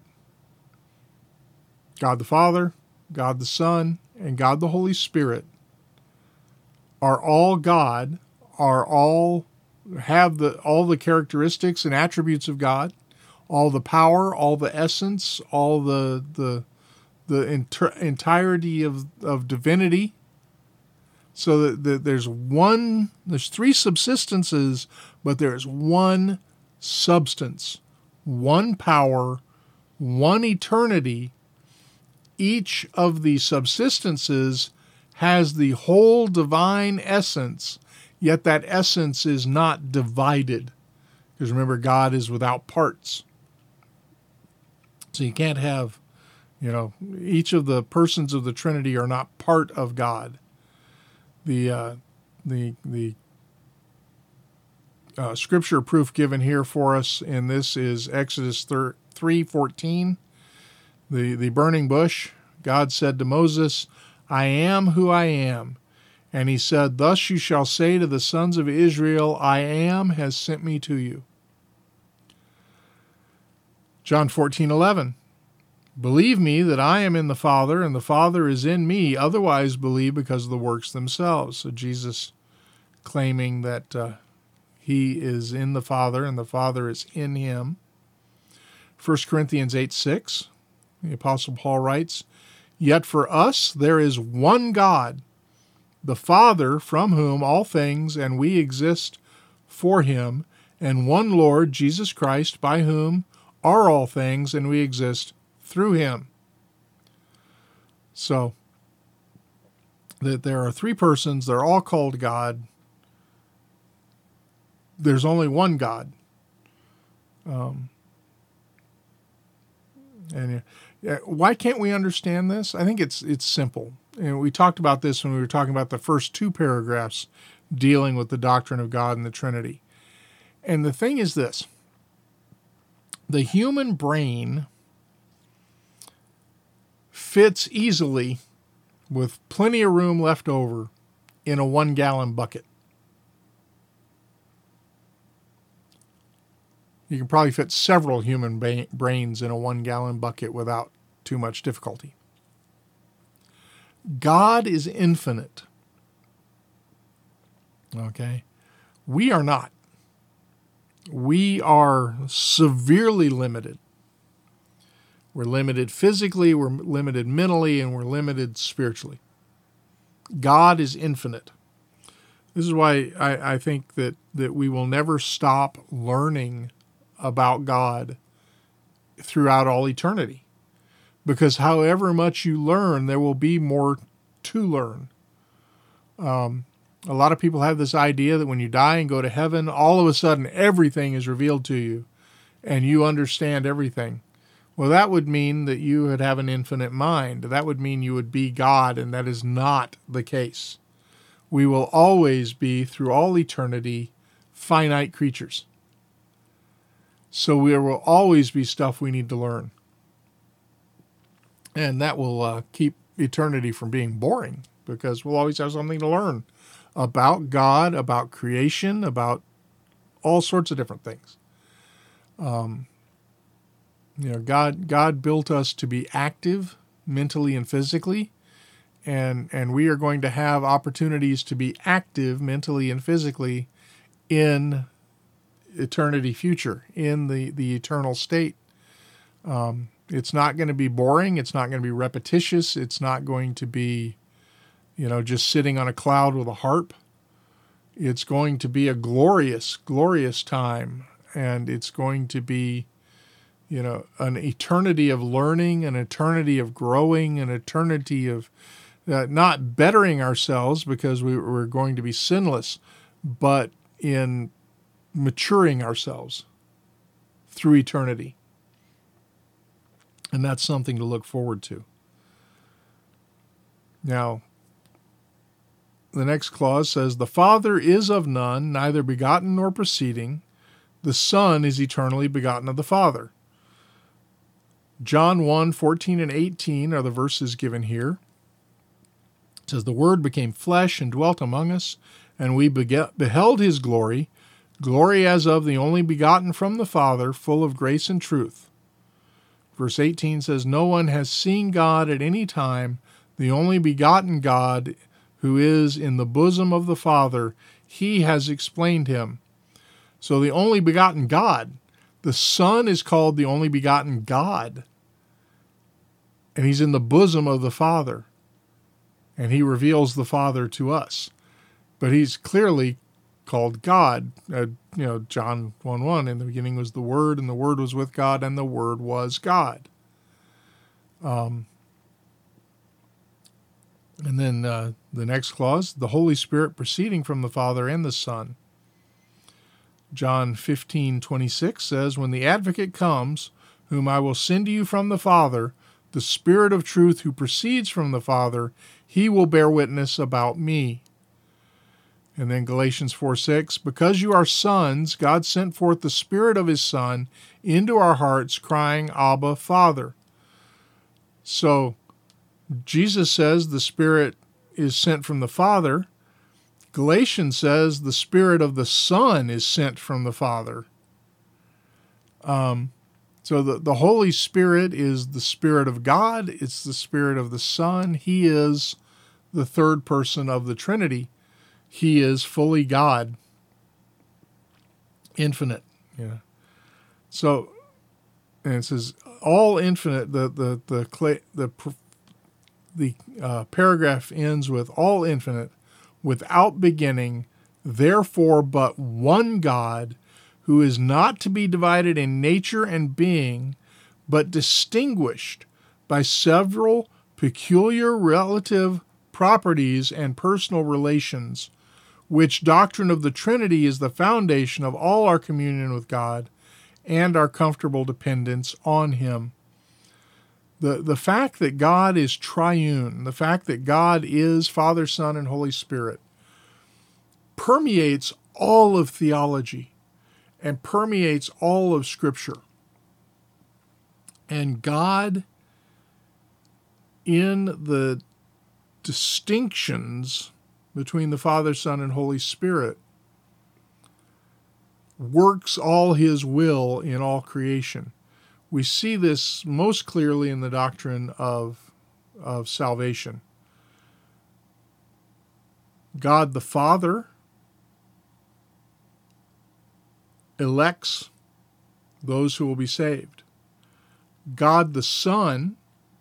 Speaker 2: God the Father, God the Son, and God the Holy Spirit are all God, have all the characteristics and attributes of God, all the power, all the essence, all the entirety of divinity. So that there's three subsistences, but there's one substance, one power, one eternity. Each of the subsistences has the whole divine essence, yet that essence is not divided. Because remember, God is without parts. So you can't have, each of the persons of the Trinity are not part of God. The scripture proof given here for us in this is Exodus 3:14. The burning bush, God said to Moses, I am who I am. And he said, thus you shall say to the sons of Israel, I am has sent me to you. John 14:11. Believe me that I am in the Father, and the Father is in me. Otherwise believe because of the works themselves. So Jesus claiming that he is in the Father, and the Father is in him. 1 Corinthians 8:6, the Apostle Paul writes, yet for us there is one God, the Father, from whom all things, and we exist for him, and one Lord, Jesus Christ, by whom are all things, and we exist through him. So, that there are three persons, they're all called God. There's only one God. Why can't we understand this? I think it's simple. And we talked about this when we were talking about the first two paragraphs dealing with the doctrine of God and the Trinity. And the thing is this. The human brain fits easily, with plenty of room left over, in a 1-gallon bucket. You can probably fit several human brains in a 1-gallon bucket without too much difficulty. God is infinite. Okay? We are not. We are severely limited. We're limited physically, we're limited mentally, and we're limited spiritually. God is infinite. This is why I think that we will never stop learning about God throughout all eternity. Because however much you learn, there will be more to learn. A lot of people have this idea that when you die and go to heaven, all of a sudden everything is revealed to you and you understand everything. Well, that would mean that you would have an infinite mind. That would mean you would be God, and that is not the case. We will always be, through all eternity, finite creatures. So there will always be stuff we need to learn. And that will keep eternity from being boring, because we'll always have something to learn about God, about creation, about all sorts of different things. God built us to be active mentally and physically, and we are going to have opportunities to be active mentally and physically in eternity future, in the eternal state. It's not going to be boring. It's not going to be repetitious. It's not going to be, just sitting on a cloud with a harp. It's going to be a glorious, glorious time. And it's going to be, an eternity of learning, an eternity of growing, an eternity of not bettering ourselves because we're going to be sinless, but in maturing ourselves through eternity. And that's something to look forward to. Now, the next clause says, the Father is of none, neither begotten nor proceeding. The Son is eternally begotten of the Father. John 1:14 and 18 are the verses given here. It says, the Word became flesh and dwelt among us, and we beheld his glory, glory as of the only begotten from the Father, full of grace and truth. Verse 18 says, no one has seen God at any time, the only begotten God who is in the bosom of the Father, he has explained him. So the only begotten God, the Son is called the only begotten God. And he's in the bosom of the Father. And he reveals the Father to us. But he's clearly called God. John 1:1, in the beginning was the Word, and the Word was with God, and the Word was God. And then the next clause, the Holy Spirit proceeding from the Father and the Son. John 15:26 says, when the Advocate comes, whom I will send to you from the Father, the Spirit of truth who proceeds from the Father, he will bear witness about me. And then Galatians 4:6, because you are sons, God sent forth the Spirit of his Son into our hearts, crying, Abba, Father. So Jesus says the Spirit is sent from the Father. Galatians says the Spirit of the Son is sent from the Father. So the Holy Spirit is the Spirit of God. It's the Spirit of the Son. He is the third person of the Trinity. He is fully God, infinite. Yeah. So, and it says all infinite. The paragraph ends with all infinite, without beginning, therefore but one God, who is not to be divided in nature and being, but distinguished by several peculiar relative properties and personal relations, which doctrine of the Trinity is the foundation of all our communion with God and our comfortable dependence on Him. The fact that God is triune, the fact that God is Father, Son, and Holy Spirit, permeates all of theology and permeates all of Scripture. And God, in the distinctions between the Father, Son, and Holy Spirit, works all His will in all creation. We see this most clearly in the doctrine of salvation. God the Father elects those who will be saved. God the Son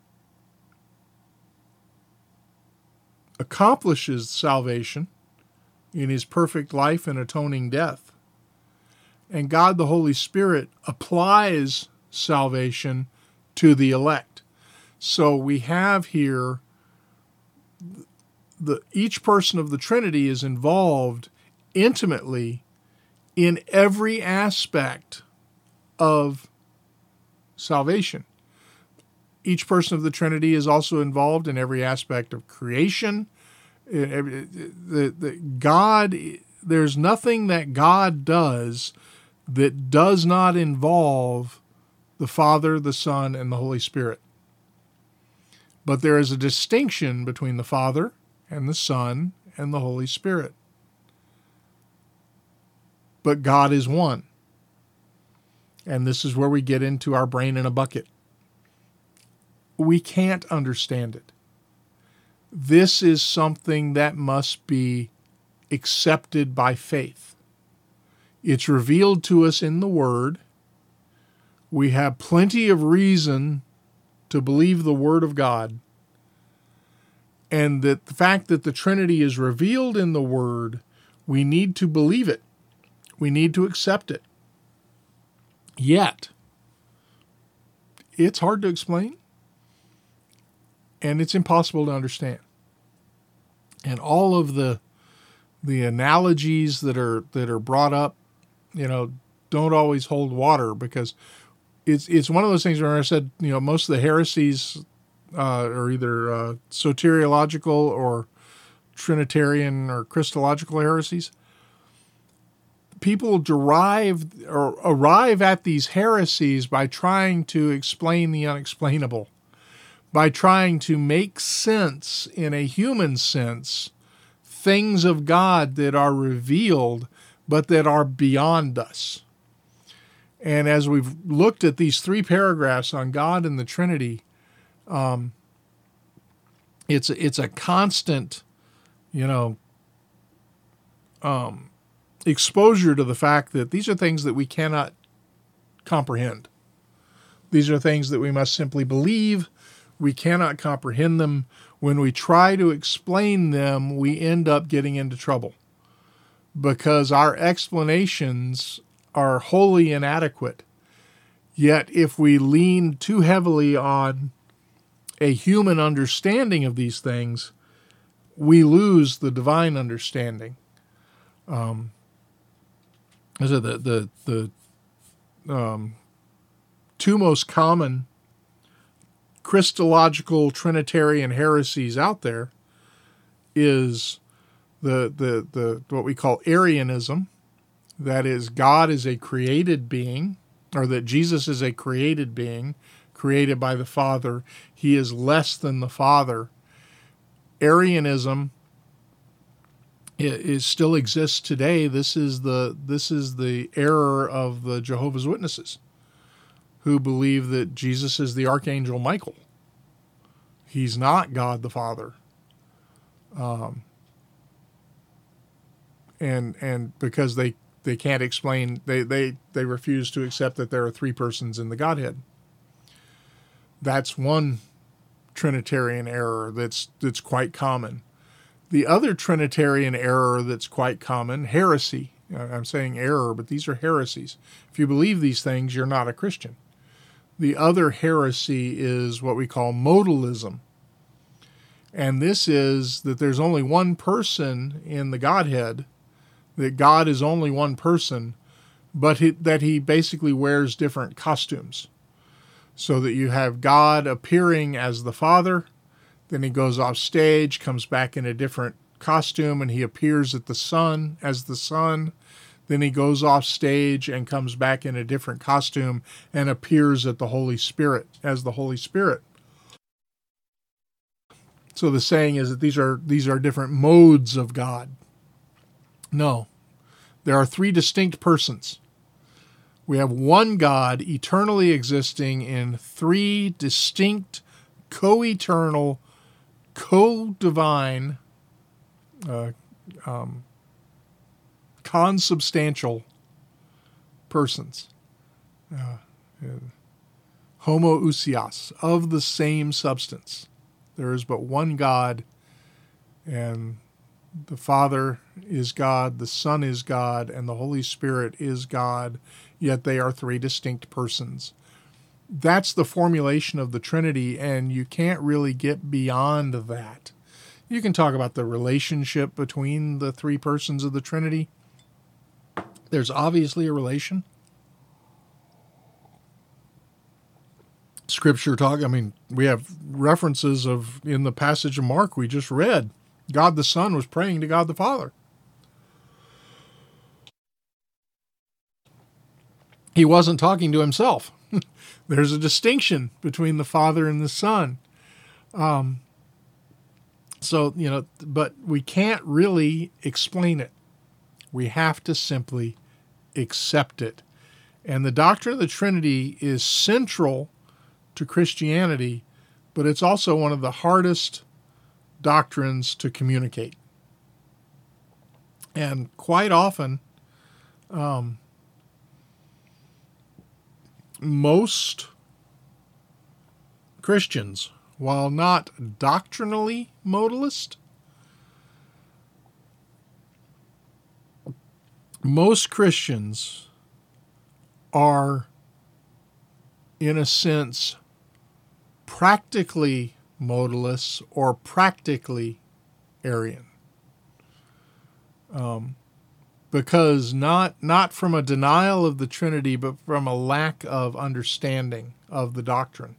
Speaker 2: accomplishes salvation in His perfect life and atoning death. And God the Holy Spirit applies salvation to the elect. So we have here each person of the Trinity is involved intimately in every aspect of salvation. Each person of the Trinity is also involved in every aspect of creation. There's nothing that God does that does not involve the Father, the Son, and the Holy Spirit. But there is a distinction between the Father and the Son and the Holy Spirit. But God is one. And this is where we get into our brain in a bucket. We can't understand it. This is something that must be accepted by faith. It's revealed to us in the Word. We have plenty of reason to believe the Word of God. And that the fact that the Trinity is revealed in the Word, we need to believe it. We need to accept it. Yet, it's hard to explain, and it's impossible to understand. And all of the analogies that are brought up, don't always hold water, because it's one of those things where I said, most of the heresies are either soteriological or Trinitarian or Christological heresies. People arrive at these heresies by trying to explain the unexplainable, by trying to make sense, in a human sense, things of God that are revealed but that are beyond us. And as we've looked at these 3 paragraphs on God and the Trinity, it's a constant, exposure to the fact that these are things that we cannot comprehend. These are things that we must simply believe. We cannot comprehend them. When we try to explain them, we end up getting into trouble, because our explanations are wholly inadequate. Yet if we lean too heavily on a human understanding of these things, we lose the divine understanding. The 2 most common Christological Trinitarian heresies out there is the what we call Arianism, that is, God is a created being, or that Jesus is a created being, created by the Father. He is less than the Father. Arianism still exists today. This is the error of the Jehovah's Witnesses, who believe that Jesus is the Archangel Michael. He's not God the Father. And because they can't explain, they refuse to accept that there are three persons in the Godhead. That's one Trinitarian error that's quite common. The other Trinitarian error that's quite common, heresy. I'm saying error, but these are heresies. If you believe these things, you're not a Christian. The other heresy is what we call modalism. And this is that there's only one person in the Godhead, that God is only one person, but that he basically wears different costumes. So that you have God appearing as the Father, then he goes off stage, comes back in a different costume, and he appears at the Son as the Son. Then he goes off stage and comes back in a different costume and appears at the Holy Spirit as the Holy Spirit. So the saying is that these are different modes of God. No, there are three distinct persons. We have one God eternally existing in three distinct, co-eternal, co-divine, consubstantial persons. Homoousios, of the same substance. There is but one God, and the Father is God, the Son is God, and the Holy Spirit is God, yet they are three distinct persons. That's the formulation of the Trinity, and you can't really get beyond that. You can talk about the relationship between the three persons of the Trinity. There's obviously a relation. Scripture we have references of, in the passage of Mark we just read, God the Son was praying to God the Father. He wasn't talking to himself. There's a distinction between the Father and the Son. But we can't really explain it. We have to simply accept it. And the doctrine of the Trinity is central to Christianity, but it's also one of the hardest doctrines to communicate. And quite often, most Christians, while not doctrinally modalist, most Christians are, in a sense, practically modalists or practically Arian. Because not from a denial of the Trinity, but from a lack of understanding of the doctrine.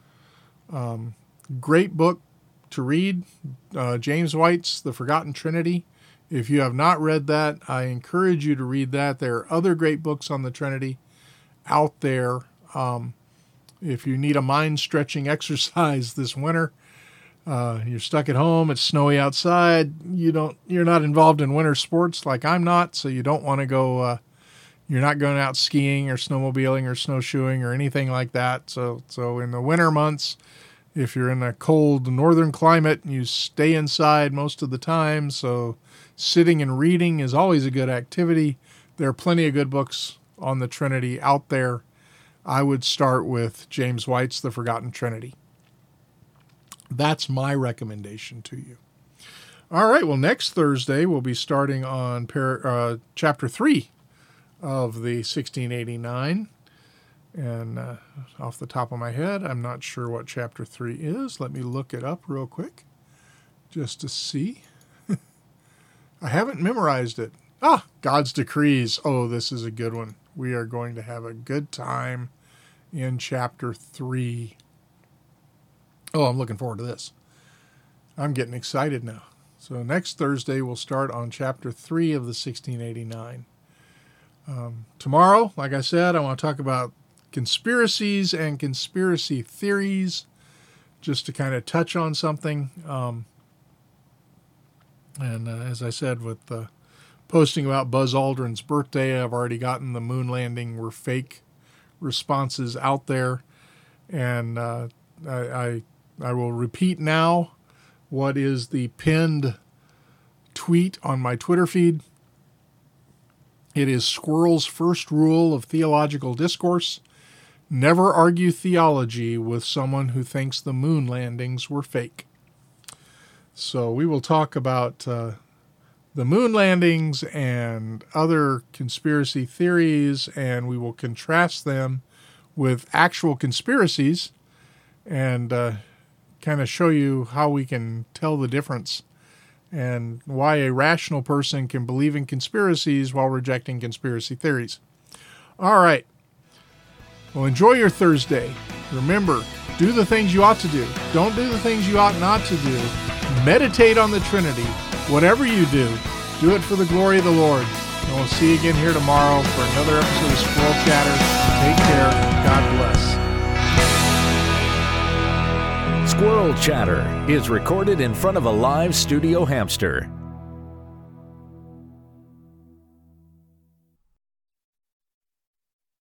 Speaker 2: Great book to read, James White's The Forgotten Trinity. If you have not read that, I encourage you to read that. There are other great books on the Trinity out there. If you need a mind-stretching exercise this winter, you're stuck at home, it's snowy outside, you're not involved in winter sports like I'm not, so you don't want to go, you're not going out skiing or snowmobiling or snowshoeing or anything like that. So in the winter months, if you're in a cold northern climate, you stay inside most of the time. So sitting and reading is always a good activity. There are plenty of good books on the Trinity out there. I would start with James White's The Forgotten Trinity. That's my recommendation to you. All right, well, next Thursday we'll be starting on Chapter 3 of the 1689. And off the top of my head, I'm not sure what Chapter 3 is. Let me look it up real quick just to see. I haven't memorized it. God's Decrees. Oh, this is a good one. We are going to have a good time in Chapter 3. Oh, I'm looking forward to this. I'm getting excited now. So next Thursday, we'll start on Chapter 3 of the 1689. Tomorrow, like I said, I want to talk about conspiracies and conspiracy theories, just to kind of touch on something. As I said, with posting about Buzz Aldrin's birthday, I've already gotten the moon landing were fake responses out there. And I will repeat now what is the pinned tweet on my Twitter feed. It is Squirrel's first rule of theological discourse: never argue theology with someone who thinks the moon landings were fake. So we will talk about the moon landings and other conspiracy theories, and we will contrast them with actual conspiracies and kind of show you how we can tell the difference and why a rational person can believe in conspiracies while rejecting conspiracy theories. All right. Well, enjoy your Thursday. Remember, do the things you ought to do. Don't do the things you ought not to do. Meditate on the Trinity. Whatever you do it for the glory of the Lord. And we'll see you again here tomorrow for another episode of Squirrel Chatter. Take care. God bless.
Speaker 1: Squirrel Chatter is recorded in front of a live studio hamster.